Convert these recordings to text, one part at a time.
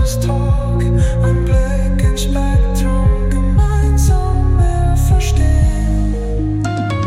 Autismus Talk, ein Blick ins Spektrum, gemeinsam mehr verstehen.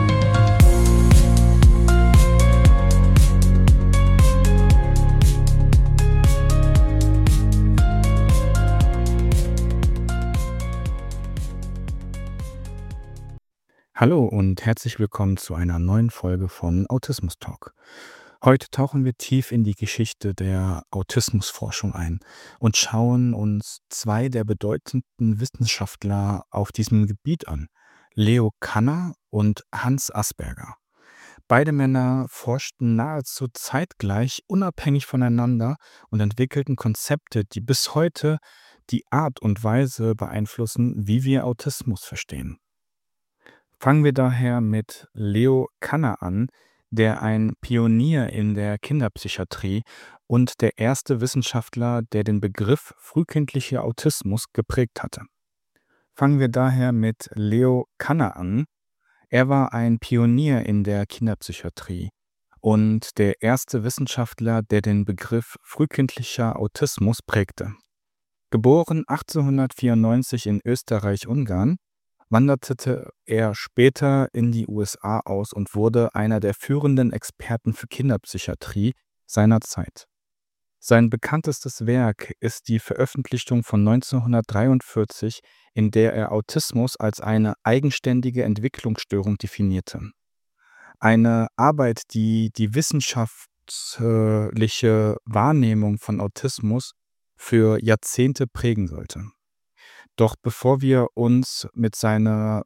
Hallo und herzlich willkommen zu einer neuen Folge von Autismus Talk. Heute tauchen wir tief in die Geschichte der Autismusforschung ein und schauen uns zwei der bedeutendsten Wissenschaftler auf diesem Gebiet an: Leo Kanner und Hans Asperger. Beide Männer forschten nahezu zeitgleich unabhängig voneinander und entwickelten Konzepte, die bis heute die Art und Weise beeinflussen, wie wir Autismus verstehen. Fangen wir daher mit Leo Kanner an, der ein Pionier in der Kinderpsychiatrie und der erste Wissenschaftler, der den Begriff frühkindlicher Autismus geprägt hatte. Fangen wir daher mit Leo Kanner an. Er war ein Pionier in der Kinderpsychiatrie und der erste Wissenschaftler, der den Begriff frühkindlicher Autismus prägte. Geboren 1894 in Österreich-Ungarn, wanderte er später in die USA aus und wurde einer der führenden Experten für Kinderpsychiatrie seiner Zeit. Sein bekanntestes Werk ist die Veröffentlichung von 1943, in der er Autismus als eine eigenständige Entwicklungsstörung definierte. Eine Arbeit, die die wissenschaftliche Wahrnehmung von Autismus für Jahrzehnte prägen sollte. Doch bevor wir uns mit seiner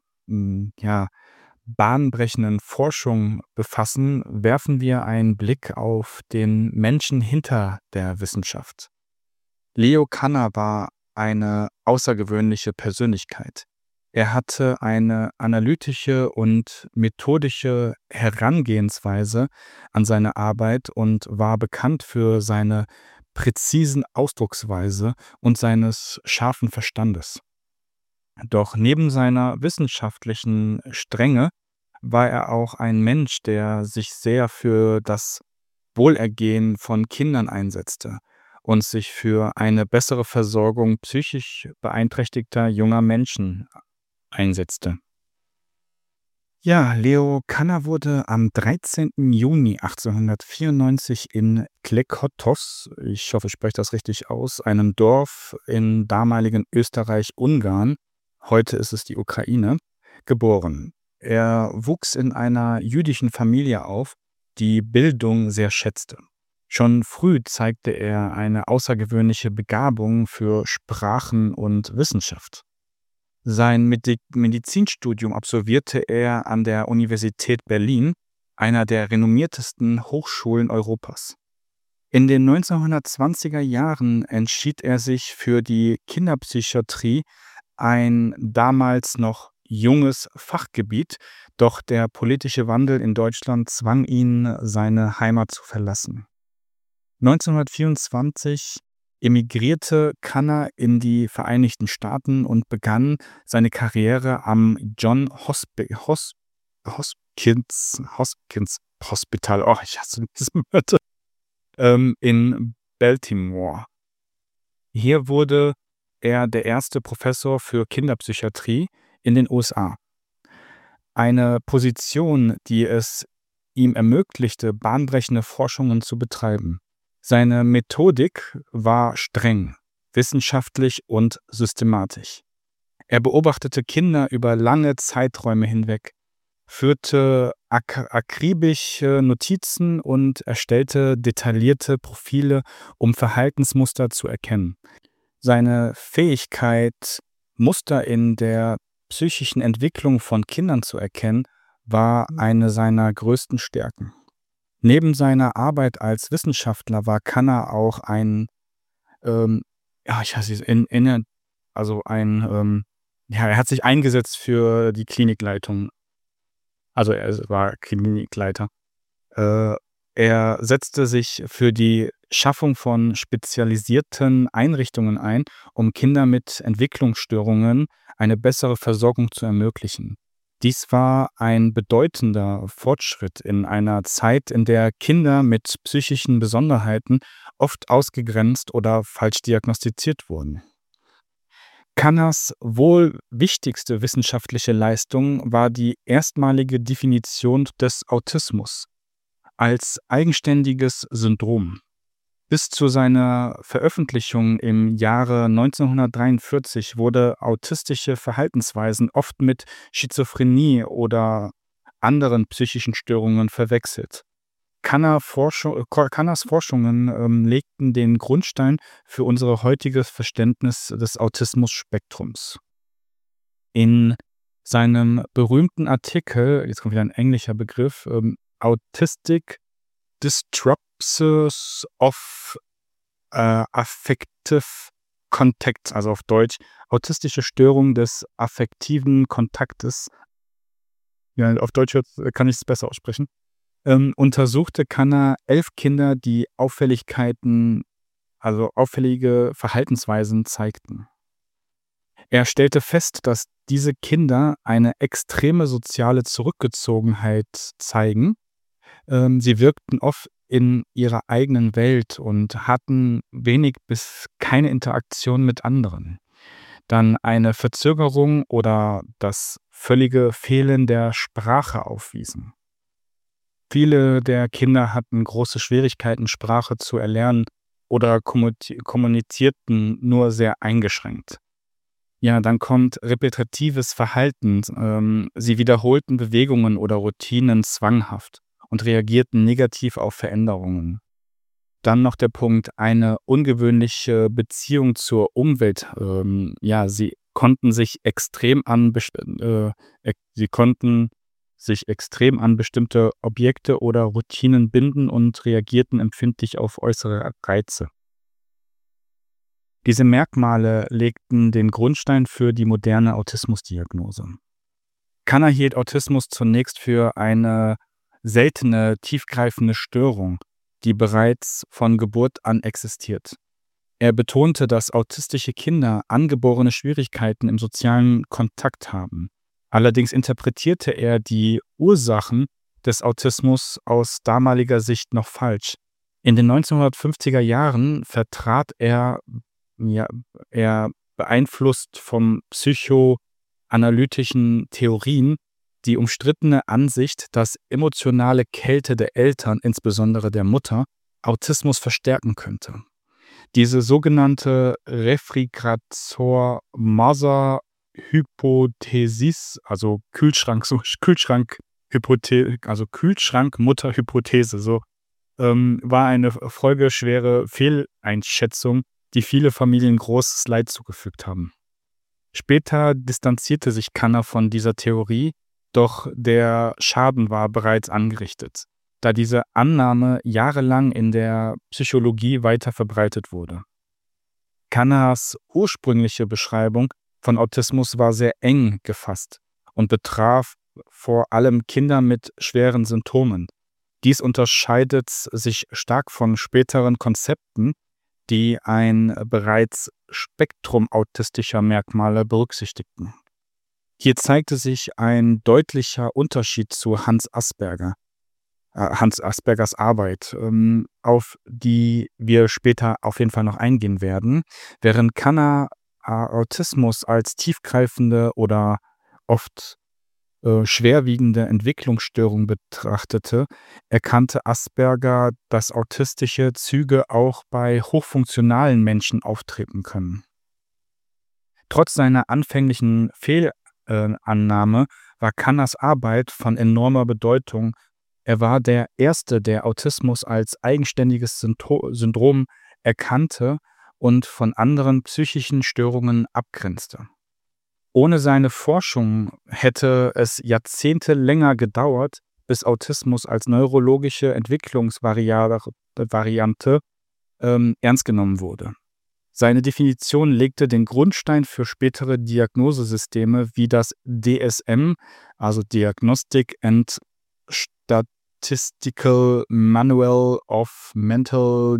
bahnbrechenden Forschung befassen, werfen wir einen Blick auf den Menschen hinter der Wissenschaft. Leo Kanner war eine außergewöhnliche Persönlichkeit. Er hatte eine analytische und methodische Herangehensweise an seine Arbeit und war bekannt für seine präzisen Ausdrucksweise und seines scharfen Verstandes. Doch neben seiner wissenschaftlichen Strenge war er auch ein Mensch, der sich sehr für das Wohlergehen von Kindern einsetzte und sich für eine bessere Versorgung psychisch beeinträchtigter junger Menschen einsetzte. Ja, Leo Kanner wurde am 13. Juni 1894 in Klekotos, ich hoffe, ich spreche das richtig aus, einem Dorf in damaligen Österreich-Ungarn, heute ist es die Ukraine, geboren. Er wuchs in einer jüdischen Familie auf, die Bildung sehr schätzte. Schon früh zeigte er eine außergewöhnliche Begabung für Sprachen und Wissenschaft. Sein Medizinstudium absolvierte er an der Universität Berlin, einer der renommiertesten Hochschulen Europas. In den 1920er Jahren entschied er sich für die Kinderpsychiatrie, ein damals noch junges Fachgebiet, doch der politische Wandel in Deutschland zwang ihn, seine Heimat zu verlassen. 1924 emigrierte Kanner in die Vereinigten Staaten und begann seine Karriere am John Hopkins Hospital, ich hasse diese Wörter, in Baltimore. Hier wurde er der erste Professor für Kinderpsychiatrie in den USA. Eine Position, die es ihm ermöglichte, bahnbrechende Forschungen zu betreiben. Seine Methodik war streng, wissenschaftlich und systematisch. Er beobachtete Kinder über lange Zeiträume hinweg, führte akribische Notizen und erstellte detaillierte Profile, um Verhaltensmuster zu erkennen. Seine Fähigkeit, Muster in der psychischen Entwicklung von Kindern zu erkennen, war eine seiner größten Stärken. Neben seiner Arbeit als Wissenschaftler war Kanner auch er hat sich eingesetzt für die Klinikleitung. Also er war Klinikleiter. Er setzte sich für die Schaffung von spezialisierten Einrichtungen ein, um Kindern mit Entwicklungsstörungen eine bessere Versorgung zu ermöglichen. Dies war ein bedeutender Fortschritt in einer Zeit, in der Kinder mit psychischen Besonderheiten oft ausgegrenzt oder falsch diagnostiziert wurden. Kanners wohl wichtigste wissenschaftliche Leistung war die erstmalige Definition des Autismus als eigenständiges Syndrom. Bis zu seiner Veröffentlichung im Jahre 1943 wurde autistische Verhaltensweisen oft mit Schizophrenie oder anderen psychischen Störungen verwechselt. Kanners Forschungen legten den Grundstein für unser heutiges Verständnis des Autismus-Spektrums. In seinem berühmten Artikel, jetzt kommt wieder ein englischer Begriff, Autistic Disturbances of Affective Contact, also auf Deutsch autistische Störung des affektiven Kontaktes. Ja, auf Deutsch kann ich es besser aussprechen. Untersuchte Kanner 11 Kinder, die Auffälligkeiten, also auffällige Verhaltensweisen zeigten. Er stellte fest, dass diese Kinder eine extreme soziale Zurückgezogenheit zeigen. Sie wirkten oft in ihrer eigenen Welt und hatten wenig bis keine Interaktion mit anderen. Dann eine Verzögerung oder das völlige Fehlen der Sprache aufwiesen. Viele der Kinder hatten große Schwierigkeiten, Sprache zu erlernen oder kommunizierten nur sehr eingeschränkt. Ja, dann kommt repetitives Verhalten. Sie wiederholten Bewegungen oder Routinen zwanghaft und reagierten negativ auf Veränderungen. Dann noch der Punkt, eine ungewöhnliche Beziehung zur Umwelt. Sie konnten sich extrem an bestimmte Objekte oder Routinen binden und reagierten empfindlich auf äußere Reize. Diese Merkmale legten den Grundstein für die moderne Autismusdiagnose. Kanner hielt Autismus zunächst für eine seltene, tiefgreifende Störung, die bereits von Geburt an existiert. Er betonte, dass autistische Kinder angeborene Schwierigkeiten im sozialen Kontakt haben. Allerdings interpretierte er die Ursachen des Autismus aus damaliger Sicht noch falsch. In den 1950er Jahren vertrat er beeinflusst von psychoanalytischen Theorien, die umstrittene Ansicht, dass emotionale Kälte der Eltern, insbesondere der Mutter, Autismus verstärken könnte. Diese sogenannte Refrigerator-Mother-Hypothesis, also Kühlschrank-Mutter-Hypothese, war eine folgeschwere Fehleinschätzung, die viele Familien großes Leid zugefügt haben. Später distanzierte sich Kanner von dieser Theorie, doch der Schaden war bereits angerichtet, da diese Annahme jahrelang in der Psychologie weiter verbreitet wurde. Kanners ursprüngliche Beschreibung von Autismus war sehr eng gefasst und betraf vor allem Kinder mit schweren Symptomen. Dies unterscheidet sich stark von späteren Konzepten, die ein bereits Spektrum autistischer Merkmale berücksichtigten. Hier zeigte sich ein deutlicher Unterschied zu Hans Aspergers Arbeit, auf die wir später auf jeden Fall noch eingehen werden. Während Kanner Autismus als tiefgreifende oder oft schwerwiegende Entwicklungsstörung betrachtete, erkannte Asperger, dass autistische Züge auch bei hochfunktionalen Menschen auftreten können. Trotz seiner anfänglichen Fehlannahme war Kanners Arbeit von enormer Bedeutung. Er war der Erste, der Autismus als eigenständiges Syndrom erkannte und von anderen psychischen Störungen abgrenzte. Ohne seine Forschung hätte es Jahrzehnte länger gedauert, bis Autismus als neurologische Entwicklungsvariante ernst genommen wurde. Seine Definition legte den Grundstein für spätere Diagnosesysteme wie das DSM, also Diagnostic and Statistical Manual of Mental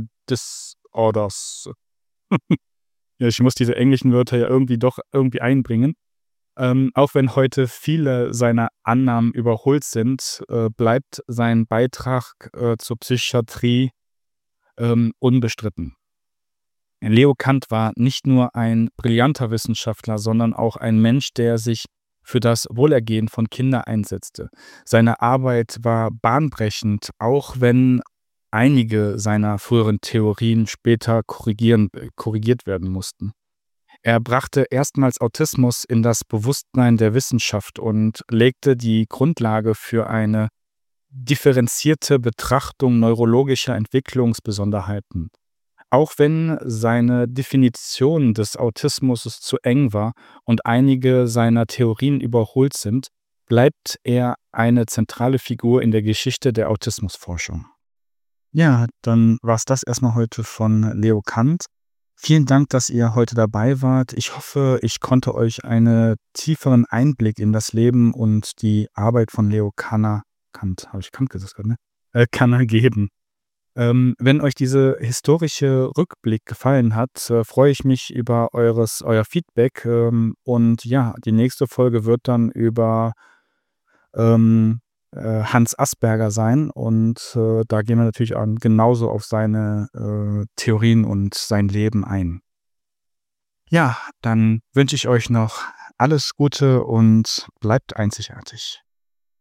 Disorders. Ja, ich muss diese englischen Wörter ja irgendwie einbringen. Auch wenn heute viele seiner Annahmen überholt sind, bleibt sein Beitrag, zur Psychiatrie, unbestritten. Leo Kant war nicht nur ein brillanter Wissenschaftler, sondern auch ein Mensch, der sich für das Wohlergehen von Kindern einsetzte. Seine Arbeit war bahnbrechend, auch wenn einige seiner früheren Theorien später korrigiert werden mussten. Er brachte erstmals Autismus in das Bewusstsein der Wissenschaft und legte die Grundlage für eine differenzierte Betrachtung neurologischer Entwicklungsbesonderheiten. Auch wenn seine Definition des Autismus zu eng war und einige seiner Theorien überholt sind, bleibt er eine zentrale Figur in der Geschichte der Autismusforschung. Ja, dann war es das erstmal heute von Leo Kant. Vielen Dank, dass ihr heute dabei wart. Ich hoffe, ich konnte euch einen tieferen Einblick in das Leben und die Arbeit von Leo Kant, habe ich Kant gesagt gerade, ne? Kanner geben. Wenn euch diese historische Rückblick gefallen hat, freue ich mich über euer Feedback. Und ja, die nächste Folge wird dann über ähm, Hans Asperger sein. Und da gehen wir natürlich genauso auf seine Theorien und sein Leben ein. Ja, dann wünsche ich euch noch alles Gute und bleibt einzigartig.